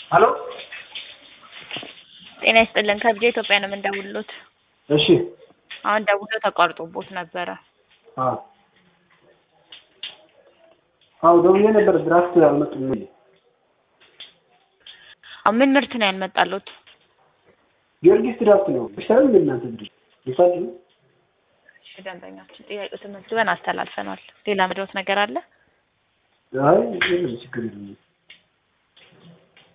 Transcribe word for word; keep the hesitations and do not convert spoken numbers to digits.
ሄሎ ጤና ይስጥልን ከብጄ ኢትዮጵያ ነው የምንደውልሎት። እሺ አሁን ደውለው ተቋርጦቦት ነበረ። አዎ አዎ ደውዬ ነበር ድራፍት አልመጡም። ምን ምርት ነው ያልመጣሉት? ጊዮርጊስ ድራፍት ነው። ብቻውን ምን እናንተ ድረስ ይፋጅ ነው። እሺ ደንበኛችን ጥያቄው ተመዝግበን አስተላልፈናል። ሌላ ምድሮት ነገር አለ? አይ ምንም ችግር የለም።